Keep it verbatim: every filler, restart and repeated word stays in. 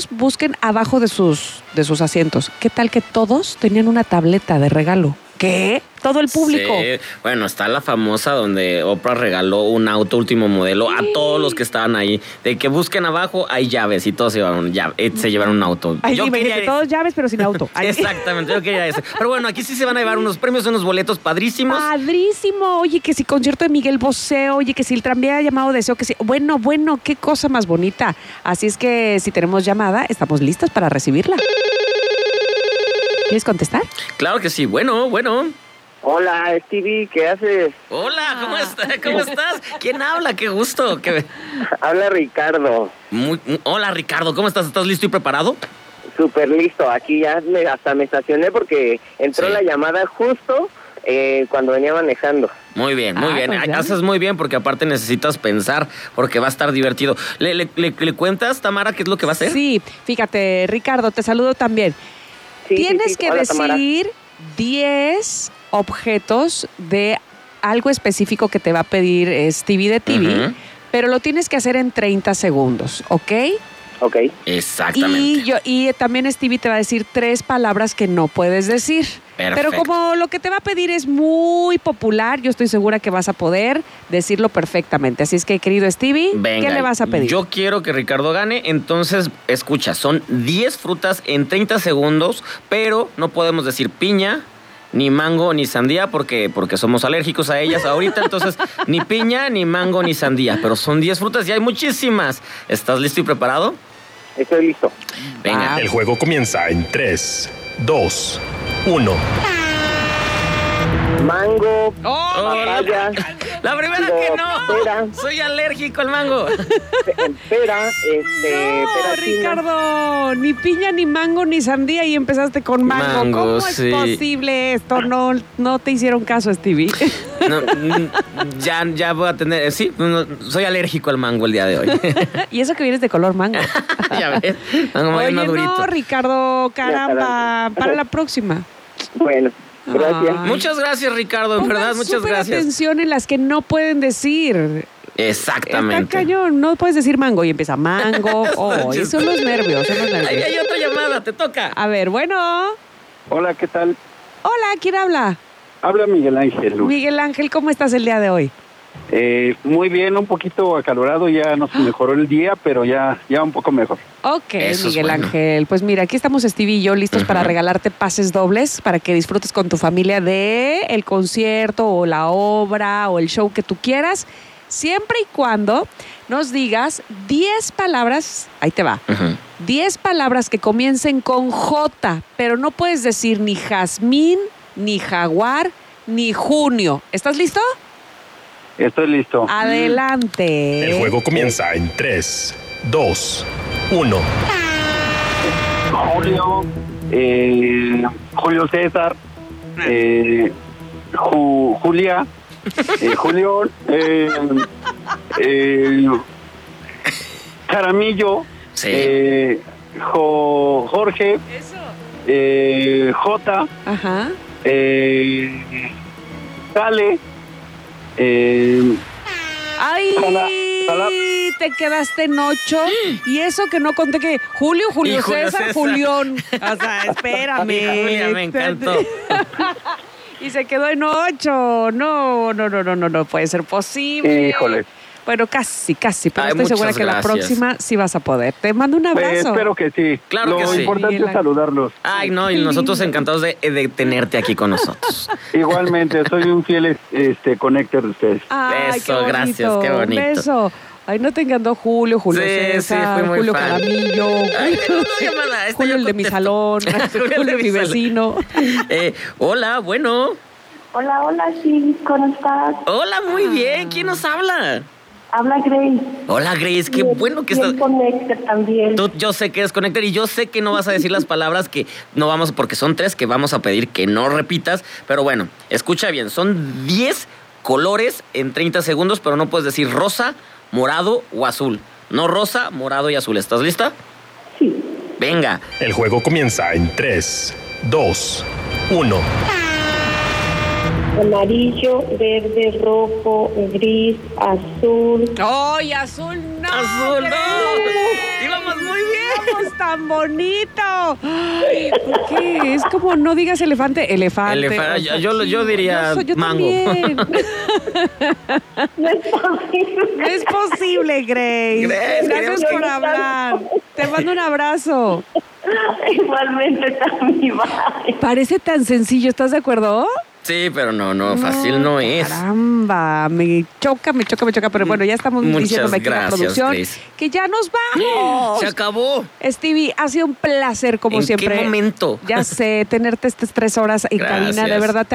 busquen abajo de sus, de sus asientos. ¿Qué tal que todos tenían una tableta de regalo? ¿Qué? Todo el público. Sí. Bueno, está la famosa donde Oprah regaló un auto último modelo sí. a todos los que estaban ahí. De que busquen abajo, hay llaves y todos se llevaron, llave, se llevaron un auto. Ay, yo quería que todos llaves, pero sin auto. Ay. Exactamente, yo quería ese. Pero bueno, aquí sí se van a llevar unos premios, unos boletos padrísimos. Padrísimo. Oye, que si concierto de Miguel Bosé, oye, que si el tranvía llamado Deseo, que si... Bueno, bueno, qué cosa más bonita. Así es que si tenemos llamada, estamos listas para recibirla. ¿Quieres contestar? Claro que sí. Bueno, bueno. Hola, Stevie, ¿qué haces? Hola, ¿cómo estás? ¿Cómo estás? ¿Quién habla? Qué gusto. ¿Qué... Habla Ricardo. Muy, muy... Hola, Ricardo, ¿cómo estás? ¿Estás listo y preparado? Súper listo. Aquí ya me, hasta me estacioné porque entró sí. la llamada justo eh, cuando venía manejando. Muy bien, muy ah, bien. Pues haces muy bien porque aparte necesitas pensar porque va a estar divertido. ¿Le, le, le, le cuentas, Tamara, qué es lo que va a hacer? Sí, fíjate, Ricardo, te saludo también. Sí, Tienes sí, sí. que Hola, decir diez objetos de algo específico que te va a pedir Stevie de T V, uh-huh. pero lo tienes que hacer en treinta segundos, ¿ok? Ok. Exactamente. Y, yo, y también Stevie te va a decir tres palabras que no puedes decir. Perfecto. Pero como lo que te va a pedir es muy popular, yo estoy segura que vas a poder decirlo perfectamente. Así es que, querido Stevie, Venga, ¿qué le vas a pedir? Yo quiero que Ricardo gane, entonces, escucha, son diez frutas en treinta segundos, pero no podemos decir piña, ni mango, ni sandía, porque, porque somos alérgicos a ellas ahorita, entonces, ni piña, ni mango, ni sandía, pero son diez frutas y hay muchísimas. ¿Estás listo y preparado? Estoy listo. Venga. El juego comienza en tres, dos, uno. Mango, oh, papaya. La primera digo, que no. Pera. Soy alérgico al mango. Pera, este, no, pera Ricardo, ni piña, ni mango, ni sandía y empezaste con mango. mango ¿Cómo sí. es posible esto? No, no te hicieron caso, Stevie. No, ya, ya voy a tener, sí, no, soy alérgico al mango el día de hoy. Y eso que vienes de color mango. Ya ves, mango Oye, madurito. No, Ricardo, caramba, para la próxima. Bueno. Gracias. Ay. Muchas gracias, Ricardo, en verdad, muchas gracias. Atención en las que no pueden decir. Exactamente. Está cañón, no puedes decir mango y empieza mango. Oh, y son los nervios, son los nervios. Ahí hay otra llamada, te toca. A ver, bueno. Hola, ¿qué tal? Hola, ¿quién habla? Habla Miguel Ángel. Luz. Miguel Ángel, ¿cómo estás el día de hoy? Eh, muy bien, un poquito acalorado, ya nos mejoró el día, pero ya, ya un poco mejor. Ok, Eso Miguel es bueno. Ángel. Pues mira, aquí estamos Stevie y yo listos uh-huh. para regalarte pases dobles para que disfrutes con tu familia de el concierto o la obra o el show que tú quieras, siempre y cuando nos digas diez palabras, ahí te va, uh-huh. diez palabras que comiencen con J, pero no puedes decir ni jazmín, ni jaguar, ni junio. ¿Estás listo? Estoy listo. Adelante. El juego comienza en tres, dos, uno. Julio, eh, Julio César, eh, Ju, Julia, eh, Julio, eh, eh, Jaramillo, sí. eh, Jo, Jorge, Eso. Eh, J, Ajá. eh, Sale, eh, ¡Ay! Jala, jala. Te quedaste en ocho. Y eso que no conté que Julio, Julio, Y Julio César, César. Julián. O sea, espérame. Hija, Julia, me encantó. Y se quedó en ocho. No, no, no, no, no, no puede ser posible. híjole. Bueno, casi, casi, pero Ay, estoy segura muchas que gracias. la próxima sí vas a poder. Te mando un abrazo. Pues, espero que sí. Claro Lo que sí. importante Miguel es saludarlos. Ay, no, y nosotros encantados de, de tenerte aquí con nosotros. Igualmente, soy un fiel este, connector de ustedes. Ay, Beso, qué bonito. gracias, qué bonito. Un beso. Ay, no te encantó Julio, Julio Sí, César, sí, fui muy Julio fan. Caramillo, Ay, tengo una llamada, esta Julio ya el de mi contesto. salón, Julio el Julio de mi mi salón. vecino. Eh, hola, bueno. Hola, hola, sí, ¿cómo estás? Hola, muy bien. ¿Quién nos habla? Habla Grace. Hola, Grace. Qué Y- bueno que y estás. el Connector también. Tú, yo sé que es Connector y yo sé que no vas a decir las palabras que no vamos, porque son tres que vamos a pedir que no repitas. Pero bueno, escucha bien. Son diez colores en treinta segundos, pero no puedes decir rosa, morado o azul. No rosa, morado y azul. ¿Estás lista? Sí. Venga. El juego comienza en tres, dos, uno. Amarillo, verde, rojo, gris, azul. ¡Ay, azul no! Azul, no. Grace! Íbamos Muy bien, es tan bonito. Ay, ¿por qué? Es como no digas elefante, elefante. Elefa- o sea, yo, yo, yo diría yo, yo mango. también. No es posible. No es posible, Grace. Grace, Gracias queremos por que- hablar. Te mando un abrazo. Igualmente, Tami, bye. Parece tan sencillo, ¿estás de acuerdo? Sí, pero no, no, fácil no es. Caramba, me choca, me choca, me choca. Pero bueno, ya estamos Muchas diciéndome aquí en la gracias, producción Grace. que ya nos vamos. Se acabó. Stevie, ha sido un placer como ¿En siempre. qué momento? Ya sé, tenerte estas tres horas en cabina, de Gracias. verdad. Te